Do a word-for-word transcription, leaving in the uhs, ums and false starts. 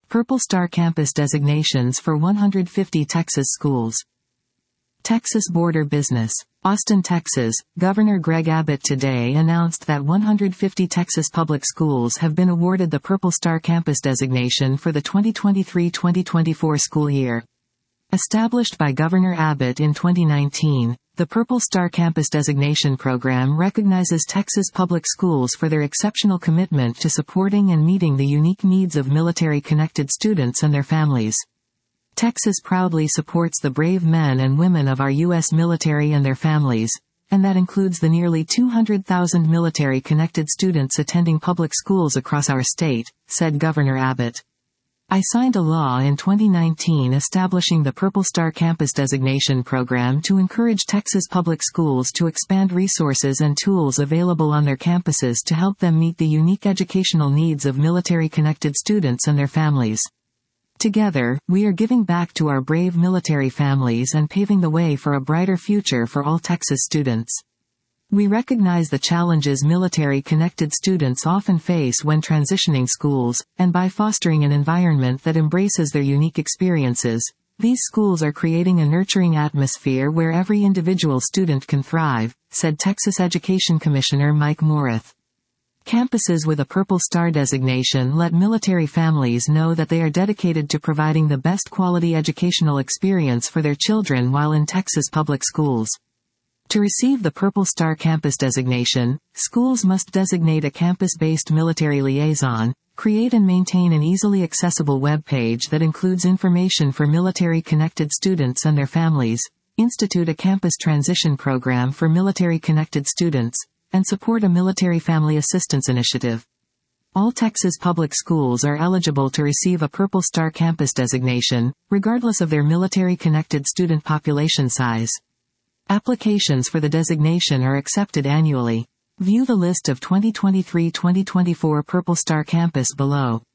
Purple Star Campus designations for one hundred fifty Texas schools. Texas Border Business. Austin, Texas. Governor Greg Abbott today announced that one hundred fifty Texas public schools have been awarded the Purple Star Campus designation for the twenty twenty-three twenty twenty-four school year. Established by Governor Abbott in twenty nineteen, the Purple Star Campus designation program recognizes Texas public schools for their exceptional commitment to supporting and meeting the unique needs of military-connected students and their families. Texas proudly supports the brave men and women of our U S military and their families, and that includes the nearly two hundred thousand military-connected students attending public schools across our state, said Governor Abbott. I signed a law in twenty nineteen establishing the Purple Star Campus designation program to encourage Texas public schools to expand resources and tools available on their campuses to help them meet the unique educational needs of military-connected students and their families. Together, we are giving back to our brave military families and paving the way for a brighter future for all Texas students. We recognize the challenges military-connected students often face when transitioning schools, and by fostering an environment that embraces their unique experiences, these schools are creating a nurturing atmosphere where every individual student can thrive, said Texas Education Commissioner Mike Morath. Campuses with a Purple Star designation let military families know that they are dedicated to providing the best quality educational experience for their children while in Texas public schools. To receive the Purple Star Campus designation, schools must designate a campus-based military liaison, create and maintain an easily accessible web page that includes information for military-connected students and their families, institute a campus transition program for military-connected students, and support a military family assistance initiative. All Texas public schools are eligible to receive a Purple Star Campus designation, regardless of their military-connected student population size. Applications for the designation are accepted annually. View the list of twenty twenty-three twenty twenty-four Purple Star Campus below.